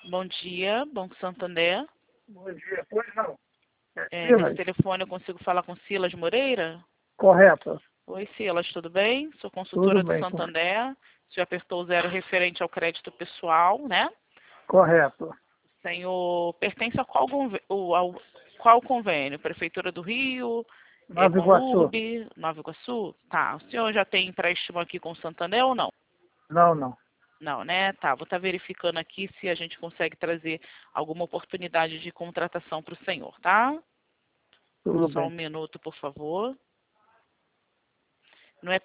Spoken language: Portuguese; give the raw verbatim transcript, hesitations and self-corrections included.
Bom dia, Banco Santander. Bom dia. Pois não. É É, Silas? nesse telefone eu consigo falar com Silas Moreira? Correto. Oi, Silas, tudo bem? Sou Tudo consultora do bem. Santander. O senhor apertou o zero referente ao crédito pessoal, né? Correto. O senhor pertence a qual, convê- o- ao, qual convênio? Prefeitura do Rio? É, Nova Iguaçu. Conurb? Nova Iguaçu? Tá. O senhor já tem empréstimo aqui com o Santander ou não? Não, não. Não, né? Tá. Vou estar verificando aqui se a gente consegue trazer alguma oportunidade de contratação para o senhor, tá? Tudo Só um bem. minuto, por favor.